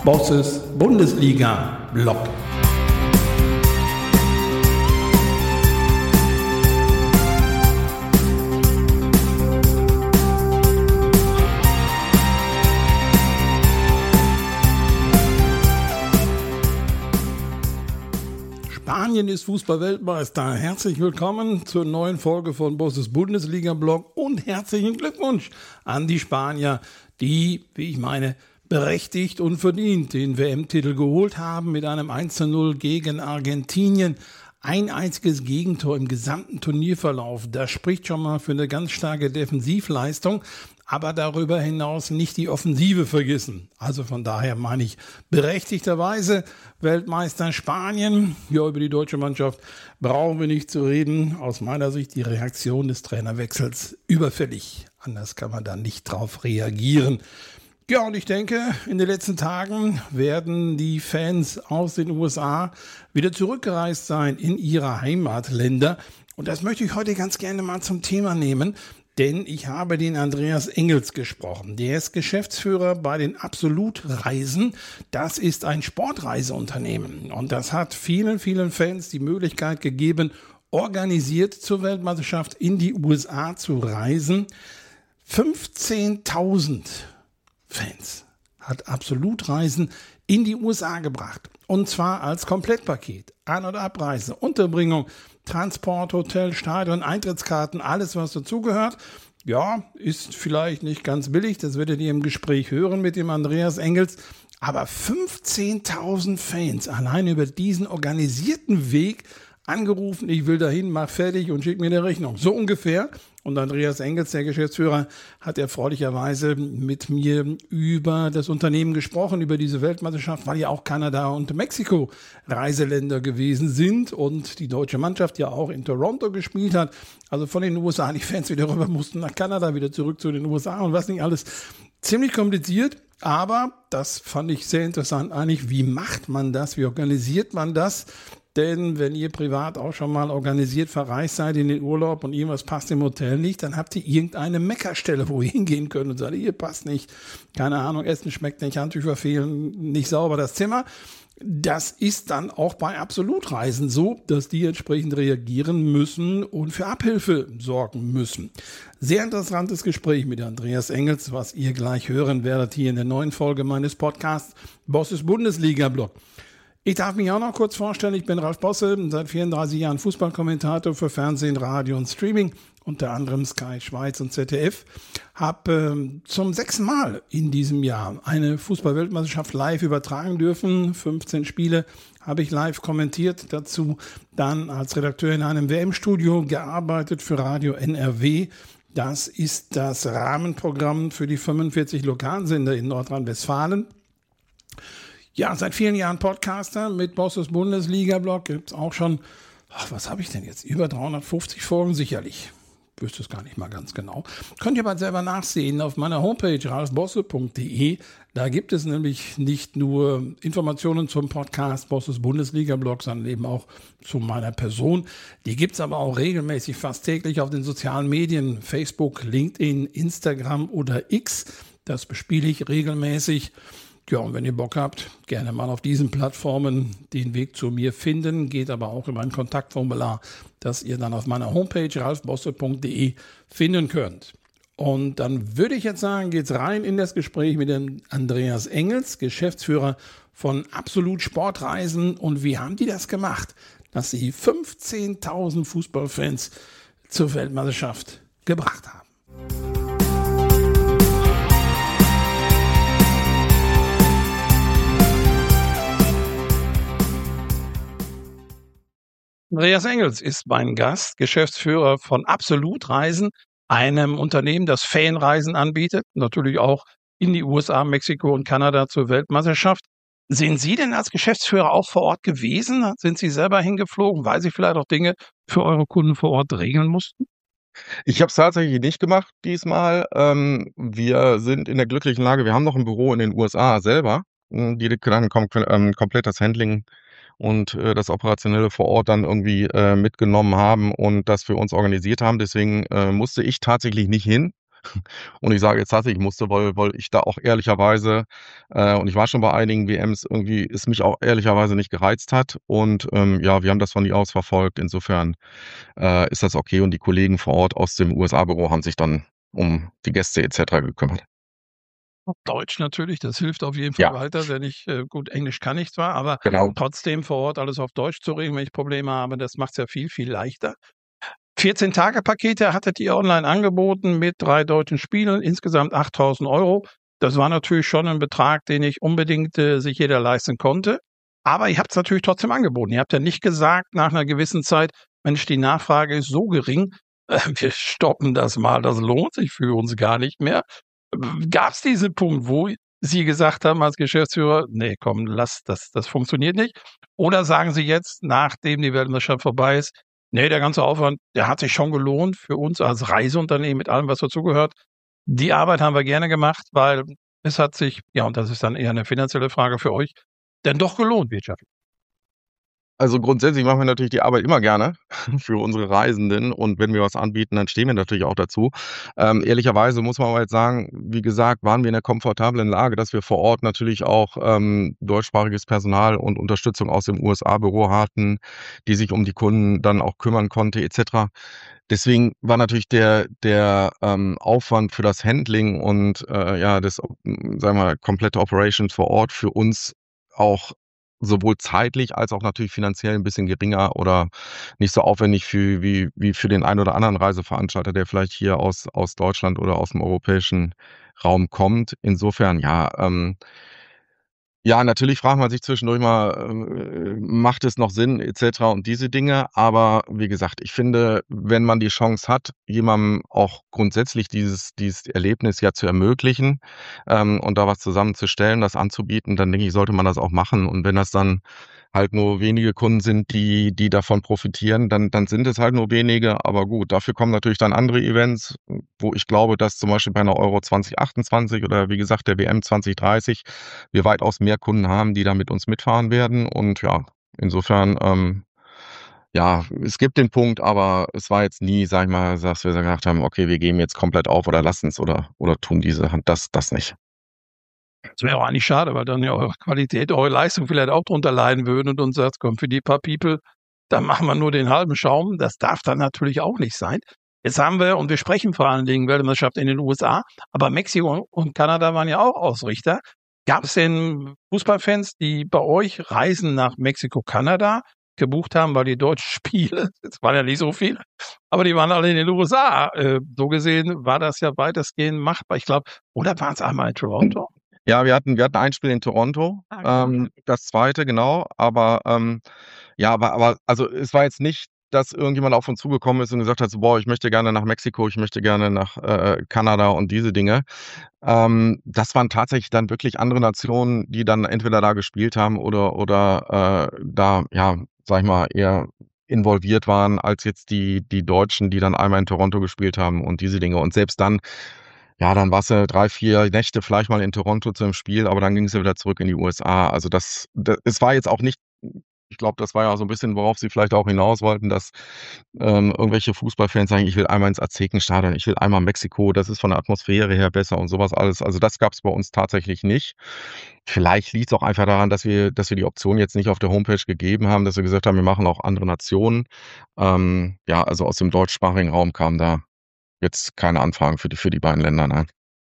Bosses Bundesliga-Blog. Spanien ist Fußball-Weltmeister. Herzlich willkommen zur neuen Folge von Bosses Bundesliga-Blog und herzlichen Glückwunsch an die Spanier, die, wie ich meine, berechtigt und verdient den WM-Titel geholt haben mit einem 1:0 gegen Argentinien. Ein einziges Gegentor im gesamten Turnierverlauf. Das spricht schon mal für eine ganz starke Defensivleistung, aber darüber hinaus nicht die Offensive vergessen. Also von daher meine ich berechtigterweise Weltmeister Spanien. Ja, über die deutsche Mannschaft brauchen wir nicht zu reden. Aus meiner Sicht die Reaktion des Trainerwechsels überfällig. Anders kann man da nicht drauf reagieren. Ja, und ich denke, in den letzten Tagen werden die Fans aus den USA wieder zurückgereist sein in ihre Heimatländer. Und das möchte ich heute ganz gerne mal zum Thema nehmen, denn ich habe den Andreas Engels gesprochen. Der ist Geschäftsführer bei den Absolut-Reisen. Das ist ein Sportreiseunternehmen und das hat vielen, vielen Fans die Möglichkeit gegeben, organisiert zur Weltmeisterschaft in die USA zu reisen. 15.000 Fans hat Absolut-Reisen in die USA gebracht. Und zwar als Komplettpaket. An- und Abreise, Unterbringung, Transport, Hotel, Stadion, Eintrittskarten, alles was dazugehört. Ja, ist vielleicht nicht ganz billig, das werdet ihr im Gespräch hören mit dem Andreas Engels. Aber 15.000 Fans allein über diesen organisierten Weg angerufen, ich will dahin, mach fertig und schick mir eine Rechnung. So ungefähr. Und Andreas Engels, der Geschäftsführer, hat erfreulicherweise mit mir über das Unternehmen gesprochen, über diese Weltmeisterschaft, weil ja auch Kanada und Mexiko Reiseländer gewesen sind und die deutsche Mannschaft ja auch in Toronto gespielt hat. Also von den USA, die Fans wieder rüber mussten nach Kanada, wieder zurück zu den USA und was nicht alles. Ziemlich kompliziert, aber das fand ich sehr interessant eigentlich. Wie macht man das? Wie organisiert man das? Denn wenn ihr privat auch schon mal organisiert verreist seid in den Urlaub und irgendwas passt im Hotel nicht, dann habt ihr irgendeine Meckerstelle, wo ihr hingehen könnt und sagt, hier passt nicht, keine Ahnung, Essen schmeckt nicht, Handtücher fehlen, nicht sauber das Zimmer. Das ist dann auch bei Absolutreisen so, dass die entsprechend reagieren müssen und für Abhilfe sorgen müssen. Sehr interessantes Gespräch mit Andreas Engels, was ihr gleich hören werdet hier in der neuen Folge meines Podcasts Bosses Bundesliga-Blog. Ich darf mich auch noch kurz vorstellen, ich bin Ralf Bosse, seit 34 Jahren Fußballkommentator für Fernsehen, Radio und Streaming, unter anderem Sky Schweiz und ZDF. Habe zum 6. Mal in diesem Jahr eine Fußball-Weltmeisterschaft live übertragen dürfen. 15 Spiele habe ich live kommentiert, dazu dann als Redakteur in einem WM-Studio gearbeitet für Radio NRW. Das ist das Rahmenprogramm für die 45 Lokalsender in Nordrhein-Westfalen. Ja, seit vielen Jahren Podcaster mit Bosses Bundesliga-Blog. Gibt es auch schon, was habe ich denn jetzt? Über 350 Folgen sicherlich. Ich wüsste es gar nicht mal ganz genau. Könnt ihr bald selber nachsehen auf meiner Homepage ralfbosse.de. Da gibt es nämlich nicht nur Informationen zum Podcast Bosses Bundesliga-Blog, sondern eben auch zu meiner Person. Die gibt es aber auch regelmäßig, fast täglich auf den sozialen Medien. Facebook, LinkedIn, Instagram oder X. Das bespiele ich regelmäßig. Ja, und wenn ihr Bock habt, gerne mal auf diesen Plattformen den Weg zu mir finden. Geht aber auch über ein Kontaktformular, das ihr dann auf meiner Homepage ralfbosse.de finden könnt. Und dann würde ich jetzt sagen, geht's rein in das Gespräch mit dem Andreas Engels, Geschäftsführer von Absolut Sportreisen. Und wie haben die das gemacht, dass sie 15.000 Fußballfans zur Weltmeisterschaft gebracht haben? Andreas Engels ist mein Gast, Geschäftsführer von Absolut Reisen, einem Unternehmen, das Fanreisen anbietet, natürlich auch in die USA, Mexiko und Kanada zur Weltmeisterschaft. Sind Sie denn als Geschäftsführer auch vor Ort gewesen? Sind Sie selber hingeflogen, weil Sie vielleicht auch Dinge für eure Kunden vor Ort regeln mussten? Ich habe es tatsächlich nicht gemacht diesmal. Wir sind in der glücklichen Lage, wir haben noch ein Büro in den USA selber, die dann komplett das Handling und das Operationelle vor Ort dann irgendwie mitgenommen haben und das für uns organisiert haben. Deswegen musste ich tatsächlich nicht hin. Und ich sage jetzt tatsächlich musste, weil ich da auch ehrlicherweise, und ich war schon bei einigen WMs, irgendwie es mich auch ehrlicherweise nicht gereizt hat. Und ja, wir haben das von nie aus verfolgt. Insofern ist das okay. Und die Kollegen vor Ort aus dem USA-Büro haben sich dann um die Gäste etc. gekümmert. Auf Deutsch natürlich, das hilft auf jeden Fall Ja, weiter, denn ich gut, Englisch kann ich zwar, aber genau. trotzdem vor Ort alles auf Deutsch zu regeln, wenn ich Probleme habe, das macht's ja viel, viel leichter. 14-Tage-Pakete hattet ihr online angeboten mit 3 deutschen Spielen, insgesamt 8.000 €. Das war natürlich schon ein Betrag, den nicht unbedingt, sich jeder leisten konnte. Aber ihr habt's natürlich trotzdem angeboten. Ihr habt ja nicht gesagt nach einer gewissen Zeit: „Mensch, die Nachfrage ist so gering, wir stoppen das mal, das lohnt sich für uns gar nicht mehr.“ Gab's diesen Punkt, wo Sie gesagt haben als Geschäftsführer: „Ne, komm, lass, das funktioniert nicht?“ Oder sagen Sie jetzt, nachdem die Weltmeisterschaft vorbei ist: „Ne, der ganze Aufwand, der hat sich schon gelohnt für uns als Reiseunternehmen mit allem, was dazugehört. Die Arbeit haben wir gerne gemacht, weil es hat sich“, ja, und das ist dann eher 'ne finanzielle Frage für euch, „denn doch gelohnt wirtschaftlich.“ Also, grundsätzlich machen wir natürlich die Arbeit immer gerne für unsere Reisenden und wenn wir was anbieten, dann stehen wir natürlich auch dazu. Ehrlicherweise muss man aber jetzt sagen, wie gesagt, waren wir in der komfortablen Lage, dass wir vor Ort natürlich auch, deutschsprachiges Personal und Unterstützung aus dem USA-Büro hatten, die sich um die Kunden dann auch kümmern konnte et cetera. Deswegen war natürlich der Aufwand für das Handling und, ja, sagen wir mal, komplette Operations vor Ort für uns auch sowohl zeitlich als auch natürlich finanziell 'n bisschen geringer oder nicht so aufwendig wie für den einen oder anderen Reiseveranstalter, der vielleicht hier aus Deutschland oder aus'm europäischen Raum kommt. Insofern, ja, ja, natürlich fragt man sich zwischendurch mal, macht es noch Sinn et cetera und diese Dinge. Aber wie gesagt, ich finde, wenn man die Chance hat, jemandem auch grundsätzlich dieses Erlebnis ja zu ermöglichen, und da was zusammenzustellen, das anzubieten, dann denke ich, sollte man das auch machen. Und wenn das dann halt nur wenige Kunden sind, die davon profitieren, dann sind es halt nur wenige. Aber gut, dafür kommen natürlich dann andere Events, wo ich glaube, dass zum Beispiel bei 'ner Euro 2028 oder wie gesagt, der WM 2030 wir weitaus mehr Kunden haben, die da mit uns mitfahren werden. Und ja, insofern, ja, es gibt den Punkt, aber es war jetzt nie, sage ich mal, dass wir gesagt haben: „Okay, wir geben jetzt komplett auf oder lassen's oder tun diese Hand“, das nicht. Das wäre auch eigentlich schade, weil dann ja eure Qualität, eure Leistung vielleicht auch drunter leiden würden und sagt: „Komm, für die paar People, da machen wir nur den halben Schaum.“ Das darf dann natürlich auch nicht sein. Jetzt haben wir, und wir sprechen vor allen Dingen Weltmeisterschaft in den USA, aber Mexiko und Kanada waren ja auch Ausrichter. Gab es denn Fußballfans, die bei euch Reisen nach Mexiko, Kanada gebucht haben, weil die deutschen Spiele, es waren ja nicht so viele, aber die waren alle in den USA. So gesehen war das ja weitestgehend machbar. Ich glaube, oder waren es einmal in Toronto? Ja, wir hatten ein Spiel in Toronto, Ah, genau. das zweite, genau, aber, ja, aber also, es war jetzt nicht, dass irgendjemand auf uns zugekommen ist und gesagt hat so: „Boah, ich möchte gerne nach Mexiko, ich möchte gerne nach, Kanada“ und diese Dinge. Das waren tatsächlich dann wirklich andere Nationen, die dann entweder da gespielt haben oder, da, ja, sage ich mal, eher involviert waren als jetzt die Deutschen, die dann einmal in Toronto gespielt haben und diese Dinge. Und selbst dann, ja, dann warst du 3, 4 Nächte vielleicht mal in Toronto zum Spiel, aber dann ging's ja wieder zurück in die USA. Also, es war jetzt auch nicht, ich glaube, das war ja so 'n bisschen, worauf sie vielleicht auch hinaus wollten, dass, irgendwelche Fußballfans sagen: „Ich will einmal ins Aztekenstadion, ich will einmal Mexiko, das ist von der Atmosphäre her besser“ und so was alles. Also, das gab's bei uns tatsächlich nicht. Vielleicht liegt's auch einfach daran, dass wir die Option jetzt nicht auf der Homepage gegeben haben, dass wir gesagt haben, wir machen auch andere Nationen. Ja, also, aus dem deutschsprachigen Raum kamen da jetzt keine Anfragen für die beiden Länder, nein.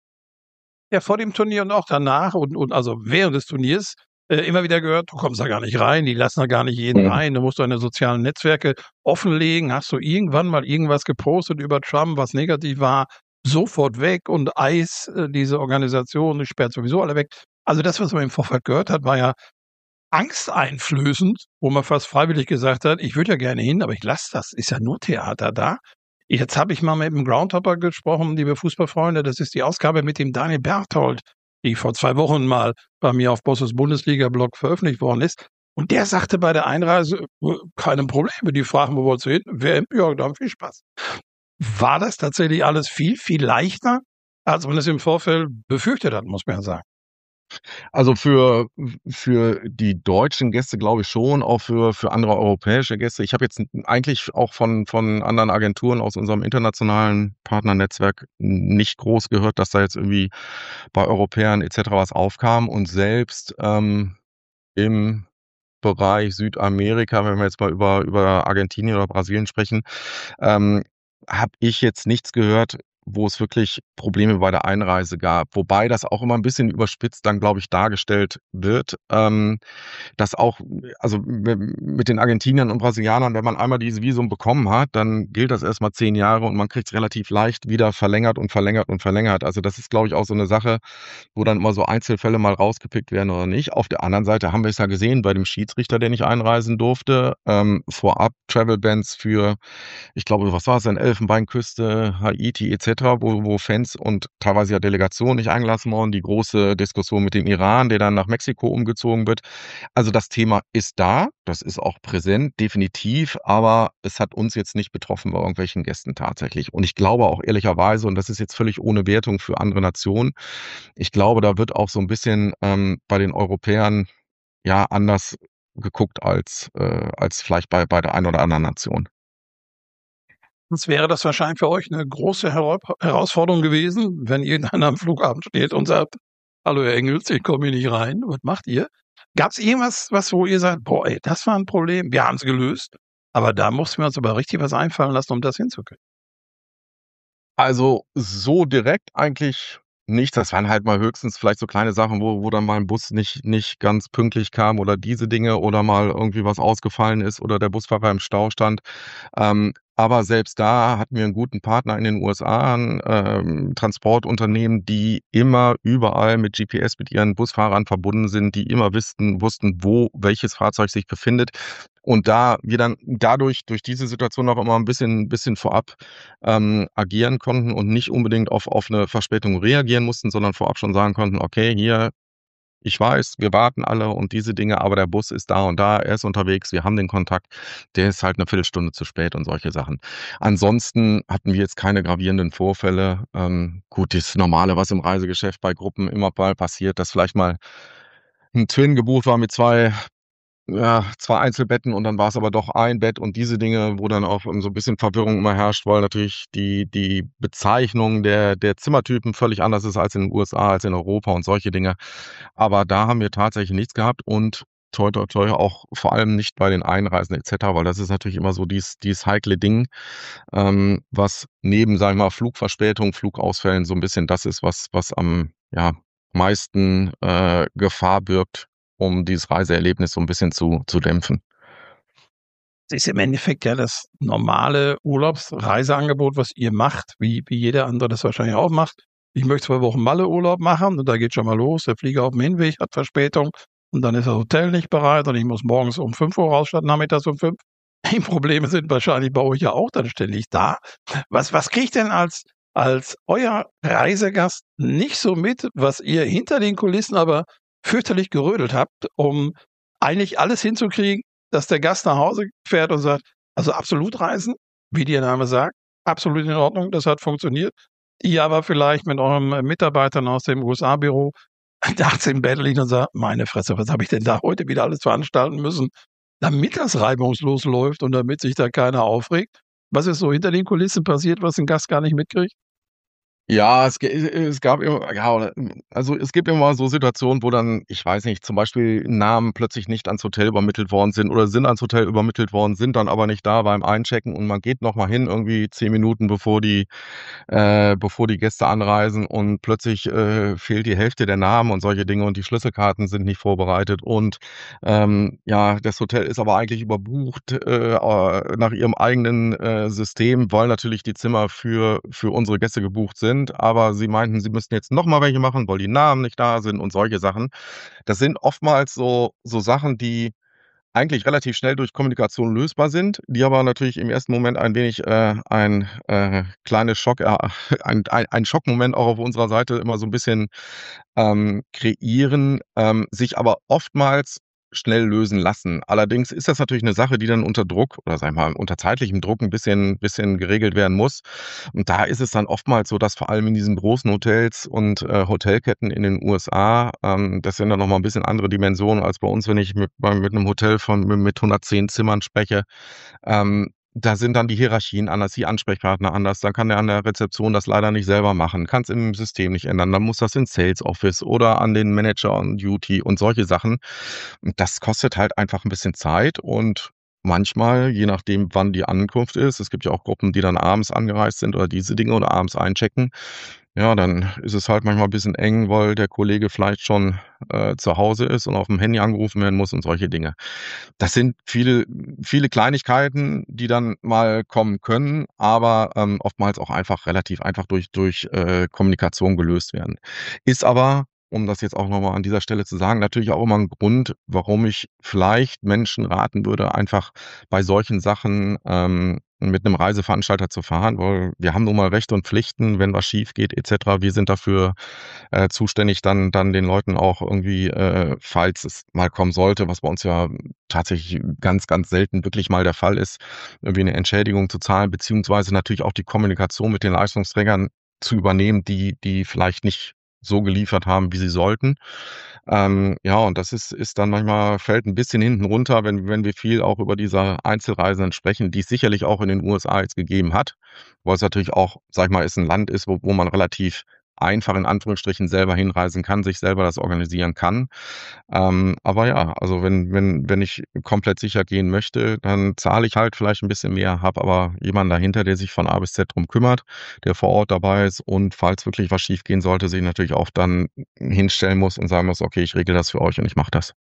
Ja, vor dem Turnier und auch danach und also während des Turniers, immer wieder gehört: „Du kommst da gar nicht rein, die lassen da gar nicht jeden Mhm. rein, du musst deine sozialen Netzwerke offenlegen.“ Hast du irgendwann mal irgendwas gepostet über Trump, was negativ war? Sofort weg, und ICE, diese Organisation, die sperrt sowieso alle weg. Also das, was man im Vorfeld gehört hat, war ja angsteinflößend, wo man fast freiwillig gesagt hat: „Ich würde ja gerne hin, aber ich lasse das. Ist ja nur Theater da.“ Jetzt habe ich mal mit 'm Groundhopper gesprochen, liebe Fußballfreunde. Das ist die Ausgabe mit dem Daniel Berthold, die vor 2 Wochen mal bei mir auf Bosses Bundesliga-Blog veröffentlicht worden ist. Und der sagte bei der Einreise: keine Probleme.“ Die fragen: „Wo wolltest du hin?“ „WM“, „Ja, dann viel Spaß.“ War das tatsächlich alles viel, viel leichter, als man es im Vorfeld befürchtet hat, muss man ja sagen. Also für die deutschen Gäste glaube ich schon, auch für andere europäische Gäste. Ich habe jetzt eigentlich auch von anderen Agenturen aus unserem internationalen Partnernetzwerk nicht groß gehört, dass da jetzt irgendwie bei Europäern etc. was aufkam. Und selbst im Bereich Südamerika, wenn wir jetzt mal über Argentinien oder Brasilien sprechen, ähm, habe ich jetzt nichts gehört, wo es wirklich Probleme bei der Einreise gab. Wobei das auch immer ein bisschen überspitzt dann, glaube ich, dargestellt wird. Das auch, also mit den Argentiniern und Brasilianern, wenn man einmal dieses Visum bekommen hat, dann gilt das erstmal 10 Jahre und man kriegt es relativ leicht wieder verlängert und verlängert und verlängert. Also das ist, glaube ich, auch so eine Sache, wo dann immer so Einzelfälle mal rausgepickt werden oder nicht. Auf der anderen Seite haben wir es ja gesehen bei dem Schiedsrichter, der nicht einreisen durfte, vorab Travel Bans für, ich glaube, was war es denn, Elfenbeinküste, Haiti etc., wo Fans und teilweise ja Delegationen nicht eingelassen wurden, die große Diskussion mit dem Iran, der dann nach Mexiko umgezogen wird. Also das Thema ist da, das ist auch präsent, definitiv, aber es hat uns jetzt nicht betroffen bei irgendwelchen Gästen tatsächlich. Und ich glaube auch ehrlicherweise, und das ist jetzt völlig ohne Wertung für andere Nationen, ich glaube, da wird auch so ein bisschen bei den Europäern ja anders geguckt als vielleicht bei der einen oder anderen Nation. Sonst wäre das wahrscheinlich für euch eine große Herausforderung gewesen, wenn irgendeiner am Flughafen steht und sagt: „Hallo Herr Engels, ich komme hier nicht rein. Was macht ihr?“ Gab's irgendwas, wo ihr sagt: „Boah, ey, das war 'n Problem. Wir haben's gelöst, aber da mussten wir uns aber richtig was einfallen lassen, um das hinzukriegen?“ Also, so direkt eigentlich nicht. Das waren halt mal höchstens vielleicht so kleine Sachen, wo dann mal 'n Bus nicht ganz pünktlich kam oder diese Dinge oder mal irgendwie was ausgefallen ist oder der Busfahrer im Stau stand. Aber selbst da hatten wir 'n guten Partner in den USA, 'n Transportunternehmen, die immer überall mit GPS mit ihren Busfahrern verbunden sind, die immer wussten, wo welches Fahrzeug sich befindet. Und da wir dann dadurch durch diese Situation auch immer 'n bisschen vorab agieren konnten und nicht unbedingt auf 'ne Verspätung reagieren mussten, sondern vorab schon sagen konnten: „Okay, hier, ich weiß, wir warten alle und diese Dinge, aber der Bus ist da und da, er ist unterwegs, wir haben den Kontakt, der ist halt 'ne Viertelstunde zu spät“ und solche Sachen. Ansonsten hatten wir jetzt keine gravierenden Vorfälle. Gut, das Normale, was im Reisegeschäft bei Gruppen immer mal passiert, dass vielleicht mal 'n Twin gebucht war mit 2 Einzelbetten und dann war es aber doch ein Bett und diese Dinge, wo dann auch, so 'n bisschen Verwirrung immer herrscht, weil natürlich die Bezeichnung der Zimmertypen völlig anders ist als in den USA, als in Europa und solche Dinge. Aber da haben wir tatsächlich nichts gehabt und toi, toi, toi auch vor allem nicht bei den Einreisen et cetera, weil das ist natürlich immer so dieses heikle Ding, was neben, sage ich mal, Flugverspätung, Flugausfällen so 'n bisschen das ist, was am, ja, meisten, Gefahr birgt, um dieses Reiseerlebnis so 'n bisschen zu dämpfen. Es ist im Endeffekt ja das normale Urlaubsreiseangebot, was ihr macht, wie jeder andere das wahrscheinlich auch macht. Ich möchte 2 Wochen Malle-Urlaub machen und da geht schon mal los. Der Flieger auf dem Hinweg hat Verspätung und dann ist das Hotel nicht bereit und ich muss morgens um 5 Uhr raus statt nachmittags um 5. Die Probleme sind wahrscheinlich bei euch ja auch dann ständig da. Was kriegt denn als euer Reisegast nicht so mit, was ihr hinter den Kulissen aber fürchterlich gerödelt habt, um eigentlich alles hinzukriegen, dass der Gast nach Hause fährt und sagt: „Also, Absolutreisen, wie der Name sagt, absolut in Ordnung, das hat funktioniert.“ Ihr aber vielleicht mit eurem Mitarbeitern aus dem USA-Büro nachts im Bett liegt und sagt: „Meine Fresse, was habe ich denn da heute wieder alles veranstalten müssen, damit das reibungslos läuft und damit sich da keiner aufregt?“ Was ist so hinter den Kulissen passiert, was 'n Gast gar nicht mitkriegt? Ja, es gab immer ja, oder also, es gibt immer mal so Situationen, wo dann, ich weiß nicht, zum Beispiel Namen plötzlich nicht ans Hotel übermittelt worden sind oder sind ans Hotel übermittelt worden, sind dann aber nicht da beim Einchecken und man geht noch mal hin, irgendwie 10 Minuten, bevor die Gäste anreisen und plötzlich, fehlt die Hälfte der Namen und solche Dinge und die Schlüsselkarten sind nicht vorbereitet und, ja, das Hotel ist aber eigentlich überbucht, nach ihrem eigenen, System, weil natürlich die Zimmer für unsere Gäste gebucht sind, aber sie meinten, sie müssten jetzt noch mal welche machen, weil die Namen nicht da sind und solche Sachen. Das sind oftmals so Sachen, die eigentlich relativ schnell durch Kommunikation lösbar sind, die aber natürlich im ersten Moment ein wenig, ein, kleines Schock ein Schockmoment auch auf unserer Seite immer so 'n bisschen, kreieren, sich aber oftmals schnell lösen lassen. Allerdings ist das natürlich eine Sache, die dann unter Druck oder sag ich mal, unter zeitlichem Druck ein bisschen geregelt werden muss. Und da ist es dann oftmals so, dass vor allem in diesen großen Hotels und Hotelketten in den USA, das sind dann noch mal ein bisschen andere Dimensionen als bei uns, wenn ich mit einem Hotel mit 110 Zimmern spreche. Da sind dann die Hierarchien anders, die Ansprechpartner anders. Dann kann der an der Rezeption das leider nicht selber machen, kann es im System nicht ändern. Dann muss das ins Sales Office oder an den Manager on Duty und solche Sachen. Und das kostet halt einfach ein bisschen Zeit und manchmal, je nachdem, wann die Ankunft ist, es gibt ja auch Gruppen, die dann abends angereist sind oder diese Dinge oder abends einchecken. Ja, dann ist es halt manchmal ein bisschen eng, weil der Kollege vielleicht schon zu Hause ist und auf dem Handy angerufen werden muss und solche Dinge. Das sind viele Kleinigkeiten, die dann mal kommen können, aber oftmals auch einfach relativ einfach durch Kommunikation gelöst werden. Ist aber, um das jetzt auch noch mal an dieser Stelle zu sagen, natürlich auch immer ein Grund, warum ich vielleicht Menschen raten würde, einfach bei solchen Sachen mit einem Reiseveranstalter zu fahren, weil wir haben nun mal Rechte und Pflichten, wenn was schief geht et cetera. Wir sind dafür zuständig, dann den Leuten auch irgendwie, falls es mal kommen sollte, was bei uns ja tatsächlich ganz, ganz selten wirklich mal der Fall ist, irgendwie eine Entschädigung zu zahlen, beziehungsweise natürlich auch die Kommunikation mit den Leistungsträgern zu übernehmen, die vielleicht nicht so geliefert haben, wie sie sollten. Ja, und das ist dann manchmal fällt ein bisschen hinten runter, wenn wir viel auch über diese Einzelreisen sprechen, die es sicherlich auch in den USA jetzt gegeben hat, weil es natürlich auch, sage ich mal, ist ein Land ist, wo man relativ einfach in Anführungsstrichen selber hinreisen kann, sich selber das organisieren kann. Aber ja, also wenn ich komplett sicher gehen möchte, dann zahle ich halt vielleicht ein bisschen mehr, habe aber jemanden dahinter, der sich von A bis Z drum kümmert, der vor Ort dabei ist und falls wirklich was schiefgehen sollte, sich natürlich auch dann hinstellen muss und sagen muss: „Okay, ich regle das für euch und ich mache das.“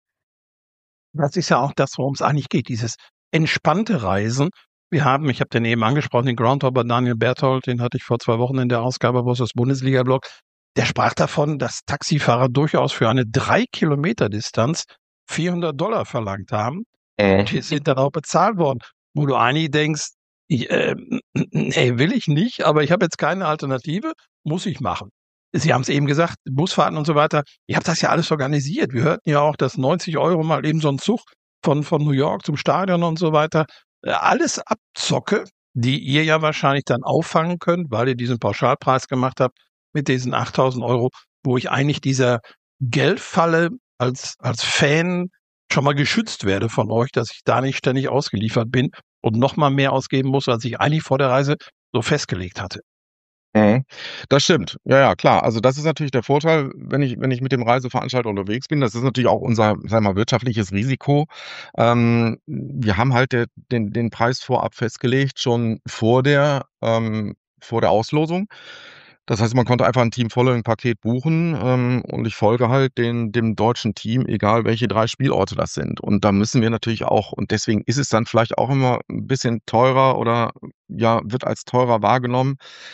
Das ist ja auch das, worum es eigentlich geht, dieses entspannte Reisen. Ich habe den eben angesprochen, den Groundhopper Daniel Berthold, den hatte ich vor 2 Wochen in der Ausgabe Bosses Bundesliga-Blog. Der sprach davon, dass Taxifahrer durchaus für eine 3 Kilometer Distanz $400 verlangt haben. Die sind dann auch bezahlt worden. Wo du eigentlich denkst, ne, will ich nicht, aber ich habe jetzt keine Alternative, muss ich machen. Sie haben es eben gesagt, Busfahrten und so weiter. Ihr habt das ja alles organisiert. Wir hörten ja auch, dass 90 € mal eben so ein Zug von New York zum Stadion und so weiter, alles Abzocke, die ihr ja wahrscheinlich dann auffangen könnt, weil ihr diesen Pauschalpreis gemacht habt mit diesen 8.000 €, wo ich eigentlich dieser Geldfalle als Fan schon mal geschützt werde von euch, dass ich da nicht ständig ausgeliefert bin und noch mal mehr ausgeben muss, als ich eigentlich vor der Reise so festgelegt hatte. Mhm. Das stimmt. Ja, ja, klar. Also, das ist natürlich der Vorteil, wenn ich mit dem Reiseveranstalter unterwegs bin. Das ist natürlich auch unser, sagen wir mal, wirtschaftliches Risiko. Wir haben halt den Preis vorab festgelegt, schon vor der Auslosung. Das heißt, man konnte einfach ein Team-Following-Paket buchen, und ich folge halt dem deutschen Team, egal welche 3 Spielorte das sind. Und da müssen wir natürlich auch und deswegen ist es dann vielleicht auch immer ein bisschen teurer oder, ja, wird als teurer wahrgenommen.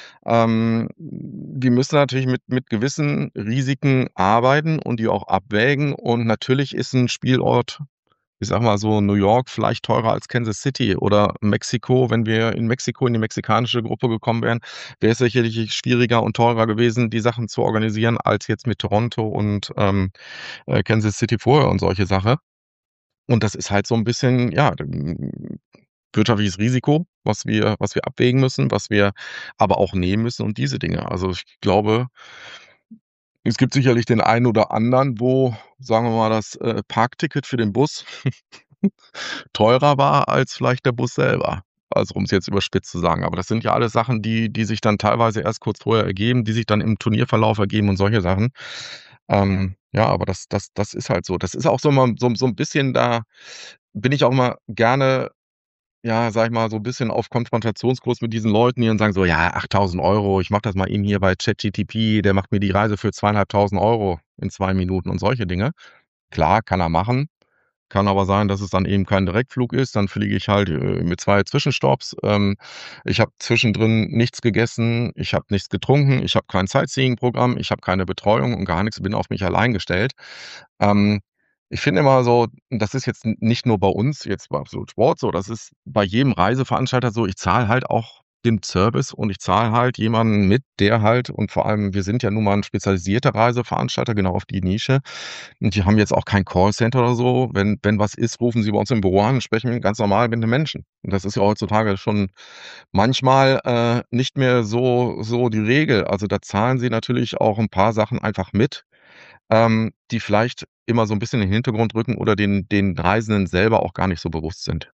Wir müssen natürlich mit gewissen Risiken arbeiten und die auch abwägen. Und natürlich ist ein Spielort, ich sage mal so, New York vielleicht teurer als Kansas City oder Mexiko. Wenn wir in Mexiko in die mexikanische Gruppe gekommen wären, wäre es sicherlich schwieriger und teurer gewesen, die Sachen zu organisieren, als jetzt mit Toronto und Kansas City vorher und solche Sache. Und das ist halt so ein bisschen, ja, wirtschaftliches Risiko, was wir abwägen müssen, was wir aber auch nehmen müssen und diese Dinge. Also, ich glaube, es gibt sicherlich den einen oder anderen, wo, sagen wir mal, das Parkticket für den Bus teurer war als vielleicht der Bus selber. Also, um es jetzt überspitzt zu sagen. Aber das sind ja alles Sachen, die sich dann teilweise erst kurz vorher ergeben, die sich dann im Turnierverlauf ergeben und solche Sachen. Ja, aber das ist halt so. Das ist auch so 'n bisschen da bin ich auch immer gerne, ja, sage ich mal, so 'n bisschen auf Konfrontationskurs mit diesen Leuten, die dann sagen so: „Ja, 8.000 €, ich mache das mal eben hier bei ChatGTP, der macht mir die Reise für 2.500 € in 2 Minuten“ und solche Dinge. Klar, kann er machen. Kann aber sein, dass es dann eben kein Direktflug ist. Dann fliege ich halt mit 2 Zwischenstopps. Ich habe zwischendrin nichts gegessen, ich habe nichts getrunken, ich habe kein Sightseeing-Programm, ich habe keine Betreuung und gar nix, bin auf mich allein gestellt. Ähm, Ich finde immer so, das ist jetzt nicht nur bei uns jetzt bei Absolut Sport so, das ist bei jedem Reiseveranstalter so, ich zahle halt auch den Service und ich zahle halt jemanden mit, der halt und vor allem, wir sind ja nun mal 'n spezialisierter Reiseveranstalter, genau auf die Nische. Und die haben jetzt auch kein Callcenter oder so. Wenn was ist, rufen sie bei uns im Büro an und sprechen ganz normal mit 'nem Menschen. Und das ist ja heutzutage schon manchmal, nicht mehr so die Regel. Also, da zahlen sie natürlich auch 'n paar Sachen einfach mit, die vielleicht immer so 'n bisschen in den Hintergrund rücken oder den Reisenden selber auch gar nicht so bewusst sind.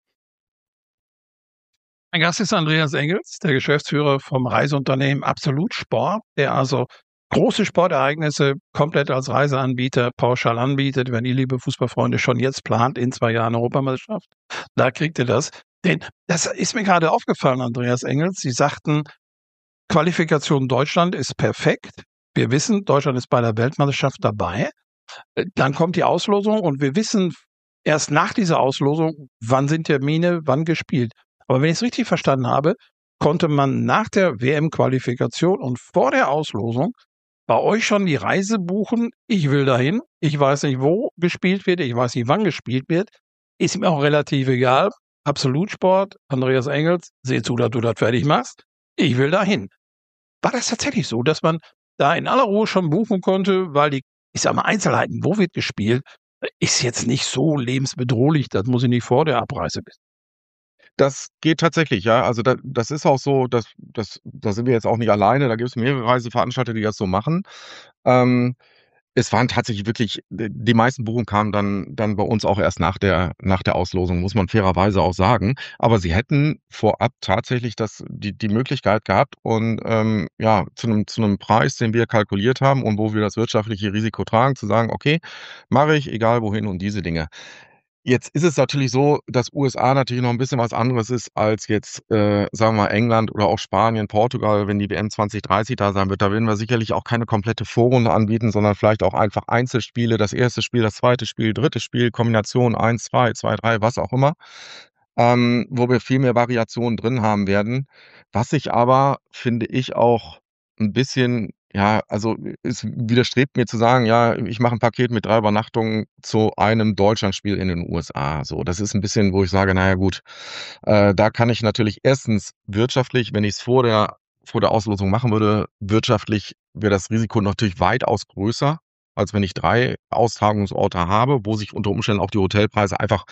Mein Gast ist Andreas Engels, der Geschäftsführer vom Reiseunternehmen Absolut Sport, der also große Sportereignisse komplett als Reiseanbieter pauschal anbietet. Wenn ihr, liebe Fußballfreunde, schon jetzt plant in 2 Jahren Europameisterschaft, da kriegt ihr das. Denn das ist mir gerade aufgefallen, Andreas Engels. Sie sagten, Qualifikation Deutschland ist perfekt. Wir wissen, Deutschland ist bei der Weltmeisterschaft dabei. Dann kommt die Auslosung und wir wissen erst nach dieser Auslosung, wann sind Termine, wann gespielt. Aber wenn ich es richtig verstanden habe, konnte man nach der WM-Qualifikation und vor der Auslosung bei euch schon die Reise buchen. Ich will dahin. Ich weiß nicht, wo gespielt wird. Ich weiß nicht, wann gespielt wird. Ist mir auch relativ egal. Absolutsport, Andreas Engels, seh zu, dass du das fertig machst. Ich will dahin. War das tatsächlich so, dass man da in aller Ruhe schon buchen konnte, weil die, ich sage mal, Einzelheiten, wo wird gespielt, ist jetzt nicht so lebensbedrohlich, das muss ich nicht vor der Abreise wissen. Das geht tatsächlich, ja. Also, das ist auch so, da sind wir jetzt auch nicht alleine, da gibt's mehrere Reiseveranstalter, die das so machen. Ähm, Es waren tatsächlich wirklich die meisten Buchungen kamen dann bei uns auch erst nach der Auslosung, muss man fairerweise auch sagen. Aber sie hätten vorab tatsächlich die Möglichkeit gehabt und, ja, zu 'nem Preis, den wir kalkuliert haben und wo wir das wirtschaftliche Risiko tragen, zu sagen: „Okay, mache ich, egal wohin“ und diese Dinge. Jetzt ist es natürlich so, dass USA natürlich noch 'n bisschen was anderes ist als jetzt, sagen wir mal, England oder auch Spanien, Portugal, wenn die WM 2030 da sein wird. Da werden wir sicherlich auch keine komplette Vorrunde anbieten, sondern vielleicht auch einfach Einzelspiele, das erste Spiel, das zweite Spiel, drittes Spiel, Kombination 1, 2, 2, 3, was auch immer, wo wir viel mehr Variationen drin haben werden. Was sich aber, finde ich, auch 'n bisschen ja, also, es widerstrebt mir zu sagen: „Ja, ich mache 'n Paket mit 3 Übernachtungen zu einem Deutschlandspiel in den USA.“ So, das ist 'n bisschen, wo ich sage: „Na ja, gut, da kann ich natürlich erstens wirtschaftlich, wenn ich's vor der Auslosung machen würde wirtschaftlich wäre das Risiko natürlich weitaus größer, als wenn ich 3 Austragungsorte habe, wo sich unter Umständen auch die Hotelpreise einfach,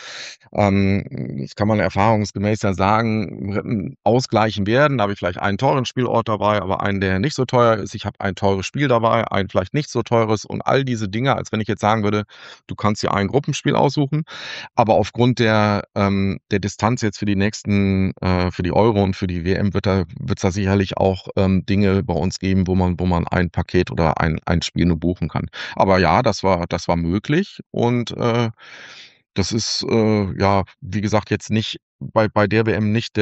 das kann man erfahrungsgemäß ja sagen, ausgleichen werden. Da habe ich vielleicht einen teuren Spielort dabei, aber einen, der nicht so teuer ist. Ich habe ein teures Spiel dabei, ein vielleicht nicht so teures und all diese Dinge, als wenn ich jetzt sagen würde, du kannst dir ein Gruppenspiel aussuchen. Aber aufgrund der Distanz jetzt für die nächsten für die Euro und für die WM wird's da sicherlich auch, Dinge bei uns geben, wo man ein Paket oder ein Spiel nur buchen kann. Aber ja, das war möglich und, das ist, ja, wie gesagt, jetzt nicht bei der WM nicht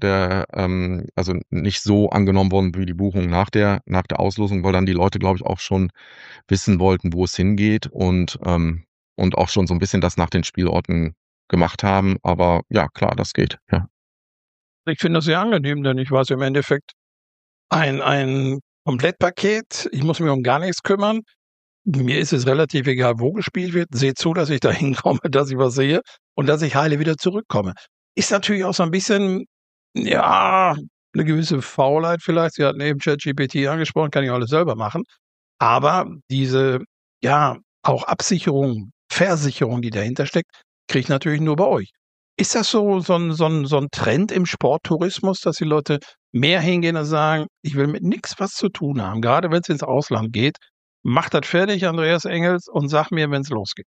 also, nicht so angenommen worden wie die Buchung nach der Auslosung, weil dann die Leute, glaube ich, auch schon wissen wollten, wo es hingeht und auch schon so 'n bisschen das nach den Spielorten gemacht haben. Aber ja, klar, das geht, ja. Ich finde das sehr angenehm, denn ich weiß im Endeffekt ein Komplettpaket. Ich muss mich um gar nichts kümmern. Mir ist es relativ egal, wo gespielt wird. Seht zu, dass ich da hinkomme, dass ich was sehe und dass ich heile wieder zurückkomme. Ist natürlich auch so 'n bisschen, ja, 'ne gewisse Faulheit vielleicht. Sie hatten eben ChatGPT angesprochen, kann ich alles selber machen. Aber diese, ja, auch Absicherung, Versicherung, die dahinter steckt, kriege ich natürlich nur bei euch. Ist das so 'n Trend im Sporttourismus, dass die Leute mehr hingehen und sagen: „Ich will mit nix was zu tun haben“, grade wenn's ins Ausland geht. Mach das fertig, Andreas Engels, und sag mir, wenn's losgeht.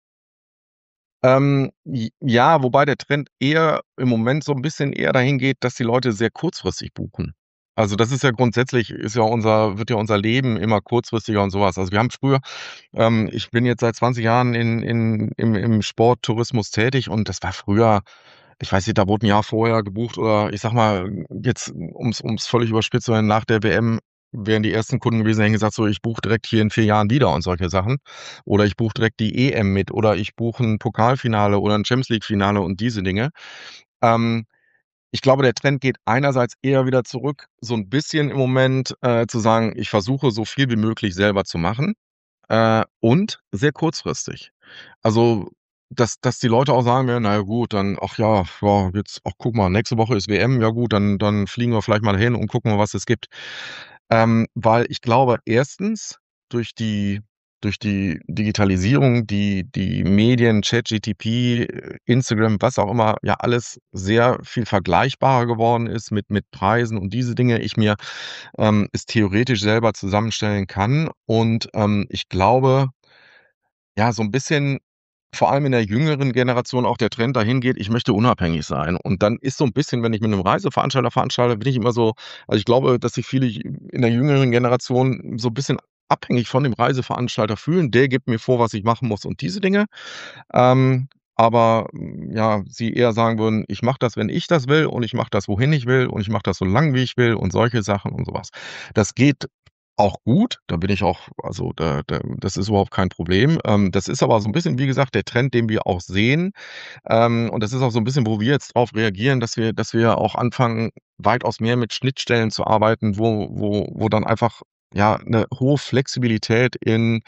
J ja, wobei der Trend eher im Moment so 'n bisschen eher dahin geht, dass die Leute sehr kurzfristig buchen. Also, das ist ja grundsätzlich ist ja unser Leben immer kurzfristiger und so was. Also, wir haben früher ich bin jetzt seit 20 Jahren im Sporttourismus tätig und das war früher ich weiß nicht, da wurde 'n Jahr vorher gebucht oder ich sage mal, jetzt, um's völlig überspitzt zu sagen, nach der WM wären die ersten Kunden gewesen, die hätten gesagt: „So, ich buche direkt hier in 4 Jahren wieder“ und solche Sachen. Oder ich buche direkt die EM mit oder ich buche 'n Pokalfinale oder 'n Champions-League-Finale und diese Dinge. Ähm, Ich glaube, der Trend geht einerseits eher wieder zurück, so 'n bisschen im Moment, zu sagen: „Ich versuche, so viel wie möglich selber zu machen“, und sehr kurzfristig. Also, dass die Leute auch sagen werden: „Na ja gut, dann ach ja, ja, jetzt ach guck mal, nächste Woche ist WM, ja gut, dann fliegen wir vielleicht mal dahin und gucken mal, was es gibt.“ Weil ich glaube, erstens durch die durch die Digitalisierung, die Medien, ChatGPT, Instagram, was auch immer, ja alles sehr viel vergleichbarer geworden ist mit Preisen und diese Dinge ich mir, es theoretisch selber zusammenstellen kann. Und, ich glaube, ja, so ein bisschen vor allem in der jüngeren Generation auch der Trend dahin geht, ich möchte unabhängig sein. Und dann ist so 'n bisschen, wenn ich mit 'nem Reiseveranstalter veranstalte, bin ich immer so also, ich glaube, dass sich viele in der jüngeren Generation so 'n bisschen abhängig von dem Reiseveranstalter fühlen. Der gibt mir vor, was ich machen muss und diese Dinge. Aber, ja, sie eher sagen würden: „Ich mache das, wenn ich das will und ich mache das, wohin ich will und ich mache das so lang, wie ich will“ und solche Sachen und so was. Das geht auch gut, da bin ich auch also, da das ist überhaupt kein Problem. Das ist aber so 'n bisschen, wie gesagt, der Trend, den wir auch sehen. Und das ist auch so 'n bisschen, wo wir jetzt drauf reagieren, dass wir auch anfangen, weitaus mehr mit Schnittstellen zu arbeiten, wo dann einfach, ja, 'ne hohe Flexibilität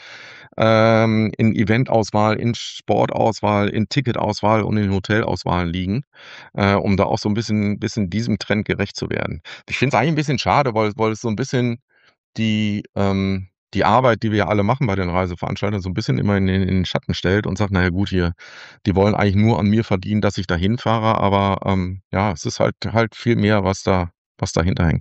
in Eventauswahl, in Sportauswahl, in Ticketauswahl und in Hotelauswahl liegen, um da auch so 'n bisschen diesem Trend gerecht zu werden. Ich finde es eigentlich 'n bisschen schade, weil es so 'n bisschen die Arbeit, die wir ja alle machen bei den Reiseveranstaltern, so 'n bisschen immer in den Schatten stellt und sagt: „Na ja gut, hier die wollen eigentlich nur an mir verdienen, dass ich da hinfahre“, aber, ja, es ist halt viel mehr, was dahinter hängt.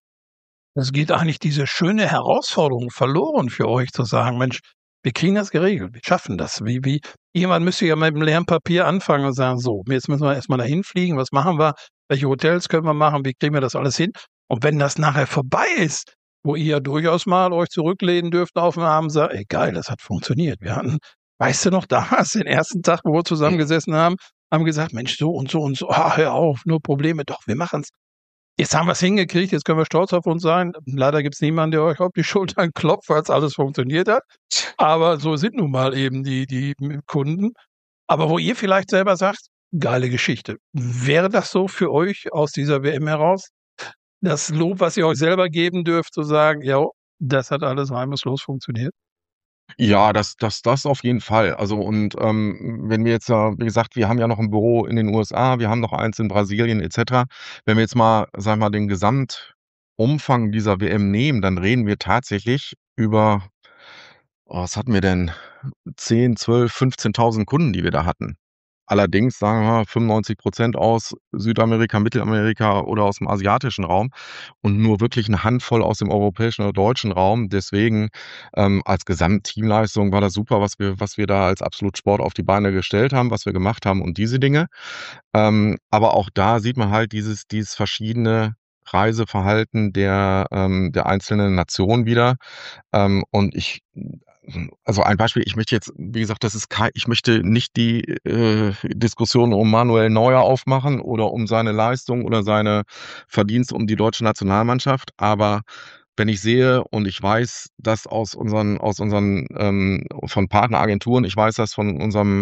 Es geht eigentlich diese schöne Herausforderung verloren für euch zu sagen: „Mensch, wir kriegen das geregelt, wir schaffen das.“ Wie jemand müsste ja mit 'm leeren Papier anfangen und sagen: „So, jetzt müssen wir erst mal dahin fliegen. Was machen wir? Welche Hotels können wir machen? Wie kriegen wir das alles hin?“ Und wenn das nachher vorbei ist, wo ihr ja durchaus mal euch zurücklehnen dürft auf 'n Abend, sagt: „Ey geil, das hat funktioniert. Wir hatten weißt du noch damals den ersten Tag, wo wir zusammengesessen haben gesagt: ‚Mensch, so und so und so. Ah, hör auf, nur Probleme.‘ Doch, wir machen's. Jetzt haben wir's hingekriegt, jetzt können wir stolz auf uns sein. Leider gibt's niemanden, der euch auf die Schultern klopft, weil's alles funktioniert hat. Aber so sind nun mal eben die Kunden. Aber wo ihr vielleicht selber sagt: „Geile Geschichte.“ Wäre das so für euch aus dieser WM heraus das Lob, was ihr euch selber geben dürft, zu sagen: „Jo, das hat alles reibungslos funktioniert?“ Ja, das auf jeden Fall. Also und, wenn wir jetzt wie gesagt, wir haben ja noch 'n Büro in den USA, wir haben noch eins in Brasilien et cetera. Wenn wir jetzt mal, sagen wir mal, den Gesamtumfang dieser WM nehmen, dann reden wir tatsächlich über was hatten wir denn? 10, 12, 15.000 Kunden, die wir da hatten. Allerdings, sagen wir mal, 95% aus Südamerika, Mittelamerika oder aus'm asiatischen Raum und nur wirklich 'ne Handvoll aus dem europäischen oder deutschen Raum. Deswegen, als Gesamtteamleistung war das super, was wir da als Absolut Sport auf die Beine gestellt haben, was wir gemacht haben und diese Dinge. Aber auch da sieht man halt dieses verschiedene Reiseverhalten der einzelnen Nationen wieder. Und also ein Beispiel, ich möchte jetzt wie gesagt, das ist kei ich möchte nicht die, Diskussion um Manuel Neuer aufmachen oder um seine Leistung oder seine Verdienste um die deutsche Nationalmannschaft. Aber wenn ich sehe und ich weiß das aus unseren von Partneragenturen, ich weiß das von unserem,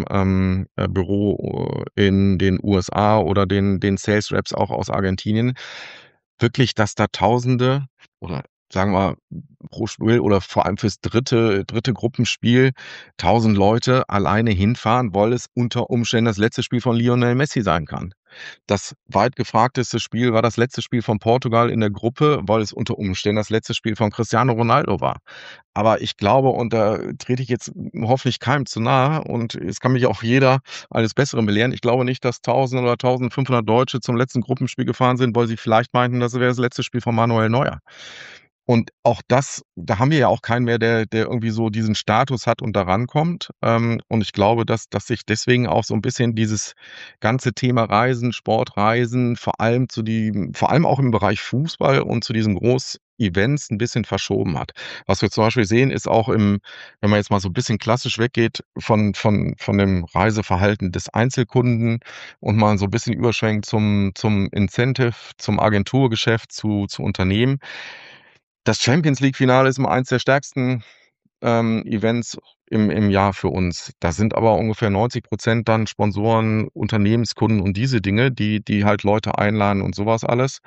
Büro in den USA oder den Sales Reps auch aus Argentinien, wirklich, dass da Tausende oder sagen wir pro Spiel oder vor allem fürs dritte Gruppenspiel 1.000 Leute alleine hinfahren, weil es unter Umständen das letzte Spiel von Lionel Messi sein kann. Das weit gefragteste Spiel war das letzte Spiel von Portugal in der Gruppe, weil es unter Umständen das letzte Spiel von Cristiano Ronaldo war. Aber ich glaube, und da trete ich jetzt hoffentlich keinem zu nahe und es kann mich auch jeder eines Besseren belehren. Ich glaube nicht, dass 1.000 oder 1.500 Deutsche zum letzten Gruppenspiel gefahren sind, weil sie vielleicht meinten, das wäre das letzte Spiel von Manuel Neuer. Und auch das da haben wir ja auch keinen mehr, der irgendwie so diesen Status hat und da rankommt. Und ich glaube, dass sich deswegen auch so 'n bisschen dieses ganze Thema Reisen, Sportreisen, vor allem auch im Bereich Fußball und zu diesen Großevents 'n bisschen verschoben hat. Was wir zum Beispiel sehen, ist auch wenn man jetzt mal so 'n bisschen klassisch weggeht von dem Reiseverhalten des Einzelkunden und mal so 'n bisschen überschwenkt zum Incentive, zum Agenturgeschäft, zu Unternehmen. Das Champions-League-Finale ist immer eins der stärksten, Events im Jahr für uns. Da sind aber ungefähr 90% dann Sponsoren, Unternehmenskunden und diese Dinge, die halt Leute einladen und so was alles.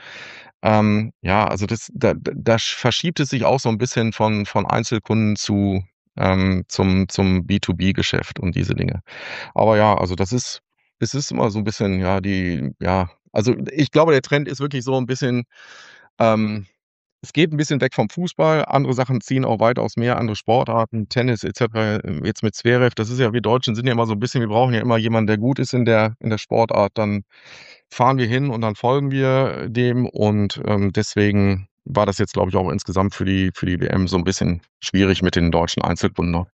Ja, also das da verschiebt es sich auch so 'n bisschen von Einzelkunden zum B2B-Geschäft und diese Dinge. Aber ja, also es ist immer so ein bisschen, also ich glaube, der Trend ist wirklich so ein bisschen, es geht ein bisschen weg vom Fußball. Andere Sachen ziehen auch weitaus mehr, andere Sportarten, Tennis et cetera. Jetzt mit Zverev, das ist ja, wir Deutschen sind ja immer so ein bisschen, wir brauchen ja immer jemanden, der gut ist in der Sportart. Dann fahren wir hin und dann folgen wir dem. Und deswegen war das jetzt, glaube ich, auch insgesamt für die WM so ein bisschen schwierig mit den deutschen Einzelkunden noch.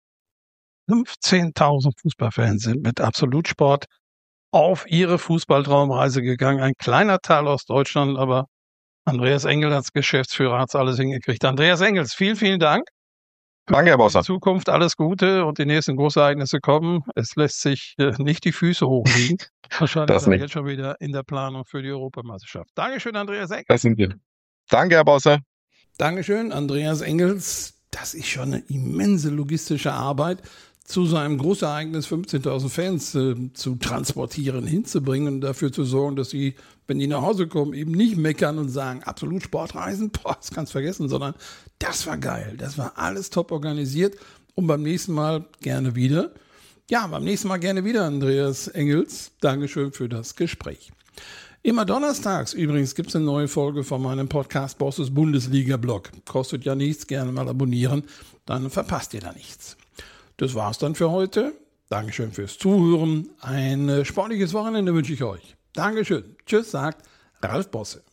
15.000 Fußballfans sind mit Absolutsport auf ihre Fußballtraumreise gegangen. Ein kleiner Teil aus Deutschland, aber Andreas Engel als Geschäftsführer hat es alles hingekriegt. Andreas Engels, vielen, vielen Dank. Danke, Herr Bosser. In Zukunft alles Gute und die nächsten Großereignisse kommen. Es lässt sich nicht die Füße hochlegen. Wahrscheinlich Das nicht. jetzt schon wieder in der Planung für die Europameisterschaft. Dankeschön, Andreas Engels. Das sind wir. Danke, Herr Bosser. Dankeschön, Andreas Engels. Das ist schon eine immense logistische Arbeit, zu so einem Großereignis 15.000 Fans zu transportieren, hinzubringen und dafür zu sorgen, dass sie, wenn die nach Hause kommen, eben nicht meckern und sagen, absolut Sportreisen, das kannst du vergessen, sondern das war geil, das war alles top organisiert und beim nächsten Mal gerne wieder. Ja, beim nächsten Mal gerne wieder, Andreas Engels. Dankeschön für das Gespräch. Immer donnerstags übrigens gibt es eine neue Folge von meinem Podcast Bosses Bundesliga-Blog. Kostet ja nichts, gerne mal abonnieren, dann verpasst ihr da nichts. Das war's dann für heute. Dankeschön fürs Zuhören. Ein sportliches Wochenende wünsche ich euch. Dankeschön. Tschüss, sagt Ralf Bosse.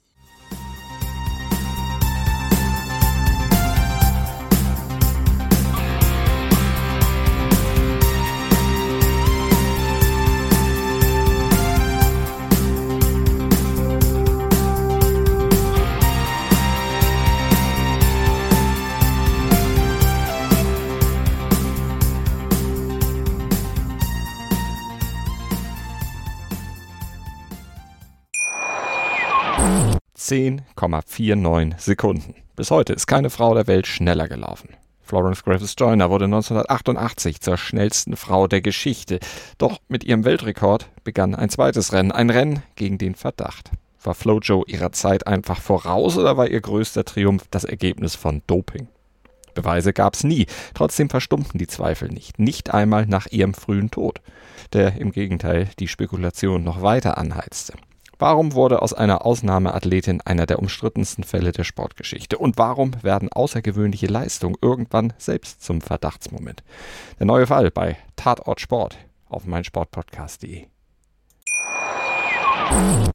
(10,49 Sekunden). Bis heute ist keine Frau der Welt schneller gelaufen. Florence Griffith Joyner wurde 1988 zur schnellsten Frau der Geschichte. Doch mit ihrem Weltrekord begann ein zweites Rennen, ein Rennen gegen den Verdacht. War Flojo ihrer Zeit einfach voraus oder war ihr größter Triumph das Ergebnis von Doping? Beweise gab's nie, trotzdem verstummten die Zweifel nicht einmal nach ihrem frühen Tod, der im Gegenteil die Spekulation noch weiter anheizte. Warum wurde aus einer Ausnahmeathletin einer der umstrittensten Fälle der Sportgeschichte? Und warum werden außergewöhnliche Leistungen irgendwann selbst zum Verdachtsmoment? Der neue Fall bei Tatort Sport auf meinsportpodcast.de.